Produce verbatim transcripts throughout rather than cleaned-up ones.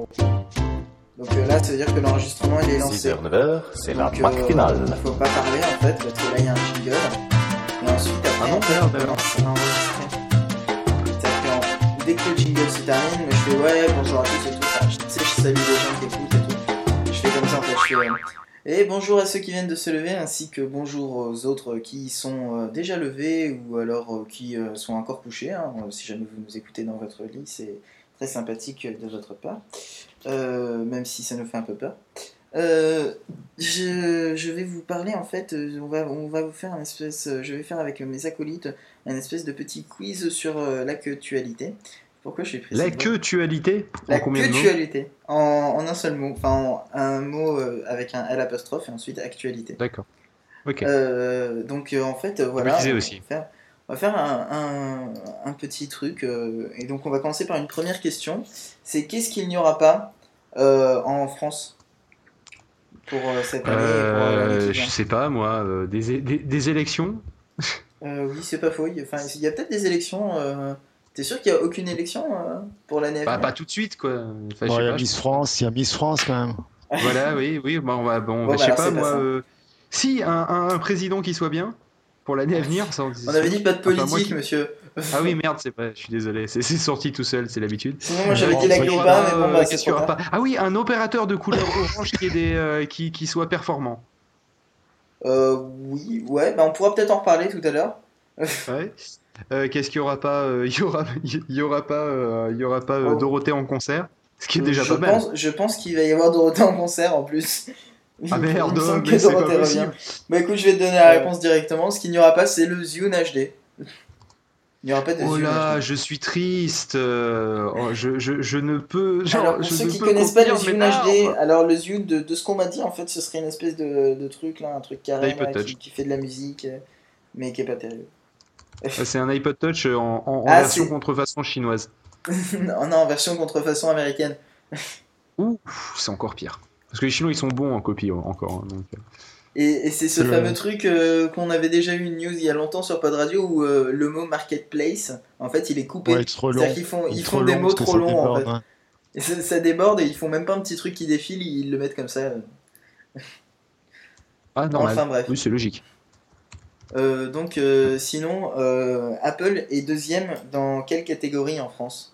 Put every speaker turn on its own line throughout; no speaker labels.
Donc euh, là, ça veut dire que l'enregistrement il est lancé.
six heures neuf heures, c'est la
Donc,
track
euh,
finale.
Il faut pas parler en fait, parce que là il y a un jingle. Et ensuite, après,
Ah non,
en fait,
merde,
on
alors.
commence à enregistrer. C'est-à-dire que dès que le jingle se termine, moi, je fais ouais, bonjour à tous et tout ça. Tu sais, je salue les gens qui écoutent et tout. Je fais comme ça en fait. Je fais, euh, et bonjour à ceux qui viennent de se lever, ainsi que bonjour aux autres qui sont euh, déjà levés ou alors euh, qui euh, sont encore couchés. Hein. Si jamais vous nous écoutez dans votre lit, c'est très sympathique de votre part, euh, même si ça nous fait un peu peur. Euh, je, je vais vous parler en fait, euh, on va, on va vous faire un espèce, euh, je vais faire avec mes acolytes un espèce de petit quiz sur euh, l'actualité. Pourquoi je suis précis?
La queutualité
La
en combien de mots?
queutualité, en, en un seul mot, enfin en un mot euh, avec un L apostrophe et ensuite actualité.
D'accord. Ok.
Euh, donc euh, en fait, euh, voilà,
Je me disais
on va
aussi.
faire, on va faire un, un, un petit truc, euh, et donc on va commencer par une première question. C'est qu'est-ce qu'il n'y aura pas euh, en France pour euh, cette année et pour euh, l'année
Euh,
qui
je
vient?
sais pas moi, euh, des, é- des, des élections.
Euh, oui, c'est pas faux. Il y a, enfin, il y a peut-être des élections. Euh... T'es sûr qu'il n'y a aucune élection euh, pour l'année à
Bah,
venir?
pas tout de suite quoi. Enfin, je
Bon,
sais
il y a
pas. je-
Miss France, il y a Miss France quand même.
Voilà, oui, oui. Bon, bah, bon,
Bon,
bah,
bah
je sais
alors,
pas
c'est pas
moi.
ça.
euh, Si un, un, un président qui soit bien pour l'année à venir, ça.
On avait dit pas de
Enfin, moi
politique,
qui-
monsieur.
Ah oui, merde, c'est pas. Je suis désolé. C'est c'est sorti tout seul, c'est l'habitude.
Sinon, moi j'avais
Euh,
dit la
bon,
Qu'est-ce qu'il y
Cuba,
aura,
mais bon,
euh,
bah c'est
qu'est-ce qu'il y
trop
aura
tard.
pas Ah oui, un opérateur de couleur orange qui, est des, euh, qui, qui soit performant.
Euh, oui, ouais, bah on pourra peut-être en reparler tout à l'heure.
Ouais. Euh, qu'est-ce qu'il y aura pas euh, Il y aura, il y aura pas, euh, il y aura pas euh,
Oh.
Dorothée en concert, ce qui est
Euh,
déjà
je
pas mal.
pense, je pense qu'il va y avoir Dorothée en concert en plus.
Ah
Il
merde,
me semble
mais
que
c'est pas
Dorothée revient.
possible.
Bah écoute, je vais te donner la
Euh.
réponse directement. Ce qu'il n'y aura pas, c'est le Zune H D. Il n'y aura pas de
Oh
Zune
là,
H D.
je suis triste. euh, oh, je, je, je ne peux, genre,
Alors pour
je
ceux
ne
qui
peux
connaissent pas le
contenir
Zune
mes
H D,
larmes.
alors le Zune, de, de ce qu'on m'a dit, en fait, ce serait une espèce de, de truc là, un truc carré
L'iPod
là,
Touch.
qui, qui fait de la musique, euh, mais qui est pas terrible.
Euh, C'est un iPod Touch en, en, en
Ah,
version
c'est-
contrefaçon chinoise.
non, non, en version contrefaçon américaine.
Ouh, c'est encore pire. Parce que les Chinois ils sont bons en copie euh, encore. hein, donc, euh.
Et, et c'est ce
C'est le-
fameux truc euh, qu'on avait déjà eu une news il y a longtemps sur Pod Radio où euh, le mot marketplace, en fait, il est coupé.
Ouais, trop long.
C'est-à-dire qu'ils font,
Il est
ils
trop
font des
long
mots
parce que
trop
ça
longs en fait.
déborde, hein.
Et ça, ça déborde et ils font même pas un petit truc qui défile, ils le mettent comme ça.
Ah normal.
Enfin bref.
Oui, c'est logique.
Euh, donc euh, sinon, euh, Apple est deuxième dans quelle catégorie en France?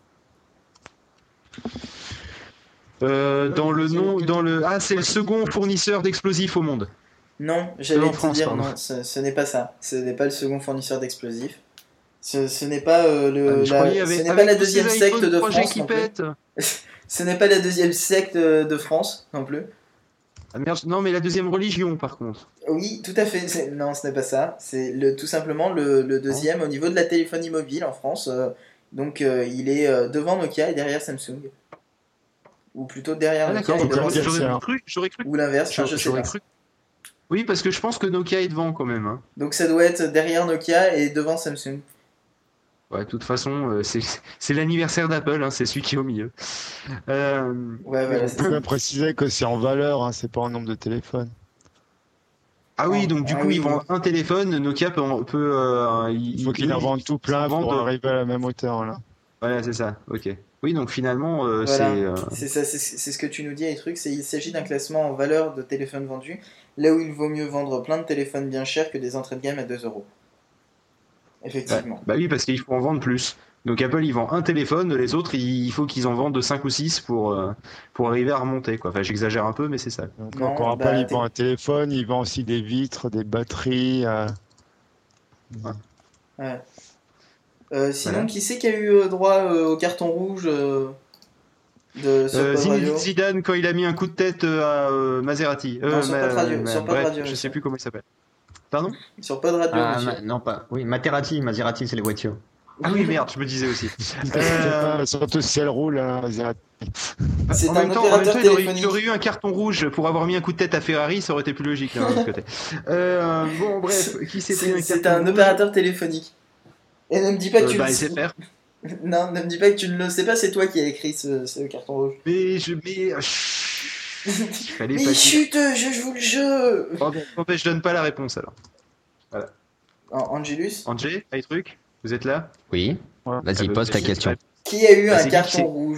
Euh, dans le nom, dans le, ah, c'est le second fournisseur d'explosifs au monde.
Non, j'allais
en
te
France,
dire
pardon.
non, ce, ce n'est pas ça. Ce n'est pas le second fournisseur d'explosifs. Ce, ce n'est pas euh,
Ah,
le,
mais je
la-
croyais,
ce
avec-
n'est pas
avec
la
tous
deuxième
ces
secte
iPhone
de
trois G
France
qui
non plus.
pètent.
Ce n'est pas la deuxième secte euh, de France non plus.
Ah, merde, non, mais la deuxième religion, par contre.
Oui, tout à fait. c'est- Non, ce n'est pas ça. C'est le, tout simplement le, le deuxième au niveau de la téléphonie mobile en France. euh, donc euh, il est euh, devant Nokia et derrière Samsung. Ou plutôt derrière
Ah,
Nokia
d'accord.
et devant
Comment dire,
J'aurais
Samsung.
c'est un-
cru, j'aurais cru,
Ou l'inverse, enfin, je sais
j'aurais
pas.
cru. Oui, parce que je pense que Nokia est devant quand même. Hein.
Donc ça doit être derrière Nokia et devant Samsung.
Ouais, de toute façon, euh, c'est c'est l'anniversaire d'Apple, hein, c'est celui qui est au milieu. Euh,
Ouais, voilà,
On
c'est
peut
ça.
bien préciser que c'est en valeur, hein, c'est pas en nombre de téléphone.
Ah oui, donc du
Ah
coup,
oui,
ils vendent un téléphone, Nokia peut, en- peut euh,
Il faut qu'ils en vendent tout plein
vendent,
pour
euh,
arriver à la même hauteur là.
Voilà, c'est ça. Ok. Oui, donc finalement, euh,
Voilà,
c'est. euh,
c'est ça, c'est c'est ce que tu nous dis, les trucs, c'est il s'agit d'un classement en valeur de téléphones vendus, là où il vaut mieux vendre plein de téléphones bien chers que des entrées de gamme à deux euros. Effectivement.
Bah oui, parce qu'il faut en vendre plus. Donc Apple, il vend un téléphone, les autres, il faut qu'ils en vendent cinq ou six pour, euh, pour arriver à remonter, quoi. Enfin, j'exagère un peu, mais c'est ça.
Donc
Non,
encore
bah,
Apple, il
t'es-
vend un téléphone, il vend aussi des vitres, des batteries. euh,
Ouais. Euh, sinon,
Voilà.
qui c'est qui a eu euh, droit euh, au carton rouge euh, de, sur
Euh,
Pod Radio?
Zinedine Zidane, quand il a mis un coup de tête euh, à euh, Maserati.
Non, sur Pod Radio, sur Pod
bref,
Radio,
je
aussi.
sais plus comment il s'appelle. Pardon
Sur Pod Radio,
Ah,
monsieur.
ma- non, pas. Oui, Maserati, Maserati, c'est les voitures.
Ah oui, merde, je me disais aussi.
Parce que
Euh,
c'est pas- surtout si elle roule, hein, Maserati.
C'est
en
un
même temps, en même
opérateur
temps, il aurait,
téléphonique.
il aurait eu un carton rouge pour avoir mis un coup de tête à Ferrari, ça aurait été plus logique d'un autre côté. Euh, bon, bref, qui s'est pris un
C'est c'est
carton
un
rouge
opérateur téléphonique. Et ne me dis pas que
Euh,
tu
bah,
le
S F R.
Non, ne me dis pas que tu ne le sais pas, c'est toi qui as écrit ce, ce carton rouge.
Mais je mais euh, chut, il fallait
Mais
pas dire.
chut, je joue le jeu.
Bon, bon, n'empêche, je donne pas la réponse alors.
An- Angelus,
Angé, truc, vous êtes là?
Oui.
Ouais.
Vas-y,
Ah,
pose ta
vas-y,
question.
ouais.
qui a eu
Bah,
un
c'est qui qui
carton
c'est
rouge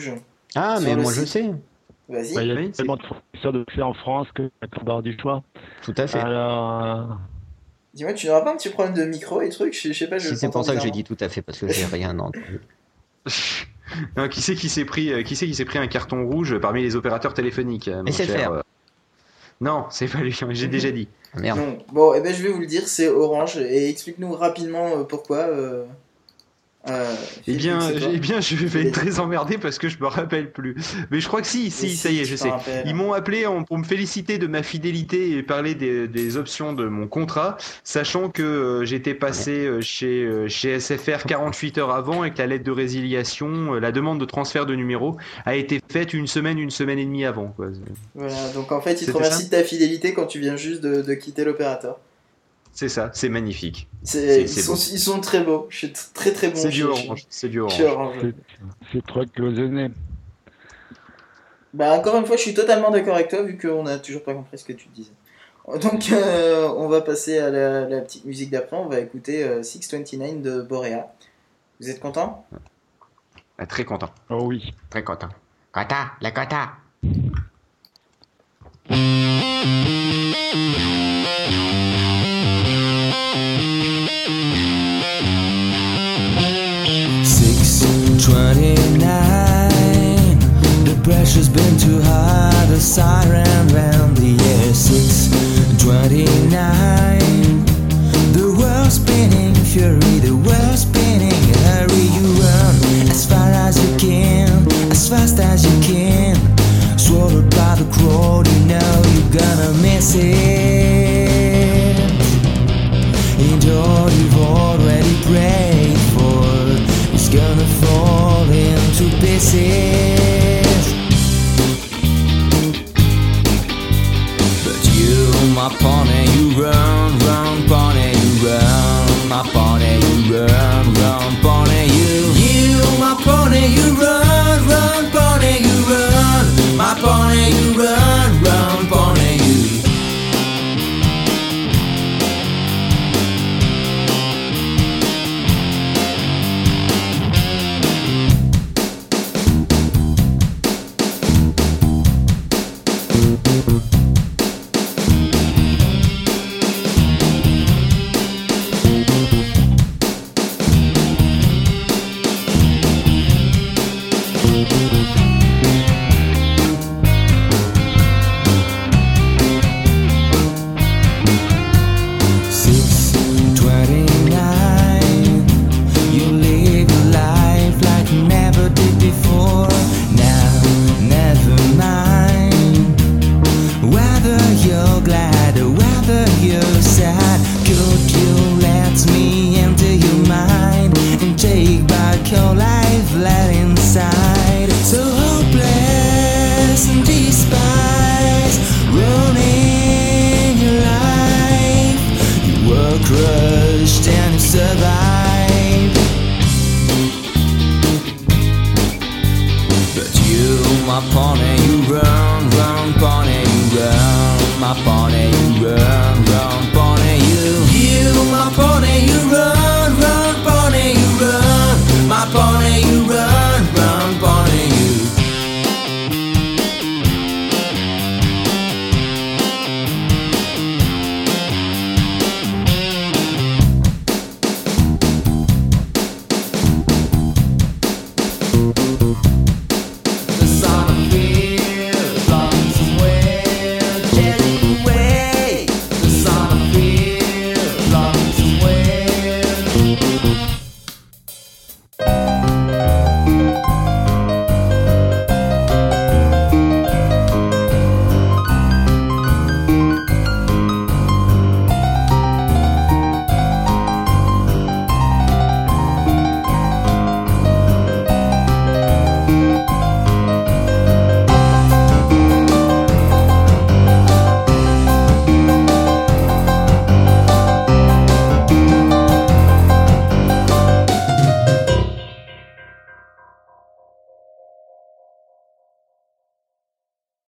Ah,
Sur
mais
le
moi je
site.
sais.
Vas-y.
Bah, il y a
Oui, c'est-
tellement de fournisseurs de clés en France que la barre du choix.
Tout à fait.
Alors, euh,
Dis-moi, tu n'auras pas un petit problème de micro et trucs? Je je sais pas, je
Si c'est
t'entends
pour ça que j'ai
bizarrement.
dit tout à fait, parce que j'ai rien entendu.
Non, qui c'est qui s'est pris, euh, qui c'est qui s'est pris un carton rouge parmi les opérateurs téléphoniques, euh, mon
S F R.
cher, euh, Non, c'est pas lui. J'ai déjà dit.
Ah, merde.
Non. Bon, eh ben, je vais vous le dire, c'est Orange. Et explique-nous rapidement euh, pourquoi. Euh... Euh,
Eh
Philippe,
bien,
c'est toi.
eh bien, je vais être très emmerdé parce que je me rappelle plus. Mais je crois que si,
Mais
si, ça y est,
tu
je
t'en
sais.
rappelles.
Ils m'ont appelé en- pour me féliciter de ma fidélité et parler des, des options de mon contrat, sachant que euh, j'étais passé euh, chez, euh, chez S F R quarante-huit heures avant et que la lettre de résiliation, euh, la demande de transfert de numéro, a été faite une semaine, une semaine et demie avant, quoi.
Voilà, donc en fait, il te
C'était
remercie
ça
de ta fidélité quand tu viens juste de, de quitter l'opérateur.
C'est ça, c'est magnifique.
C'est,
C'est-
ils,
c'est
sont,
beau.
ils sont très beaux. Je suis t- très très bon
C'est du
chez,
orange, c'est du
chez
orange.
Orange.
c'est c'est trop cloisonné.
Bah, encore une fois, je suis totalement d'accord avec toi vu qu'on n'a toujours pas compris ce que tu disais. Donc, euh, on va passer à la, la petite musique d'après. On va écouter euh, six cent vingt-neuf de Borea. Vous êtes content?
Ah, très content.
Oh oui.
Très content. Quota, la quota.
six twenty-nine. The pressure's been too high. The siren round the air. six twenty-nine. The world's spinning, fury. The world's spinning. Hurry, you run as far as you can, as fast as you can. Swallowed by the crowd, you know you're gonna miss it. And all you've already prayed for is gonna fall into pieces. But you, my pony, you run, run, pony, you run, my pony, you run, run, pony, you. You, my pony, you run, run, pony, you run, my pony, you run, run, pony, you. six twenty-nine. You live your life like you never did before. Now, never mind whether you're glad or whether you're sad. Could you let me enter your mind and take back your life left inside? So hopeless and despised, ruining your life. You were crushed and you survived. But you, my pony, you run, run, pony, you run, my pony, you run, run,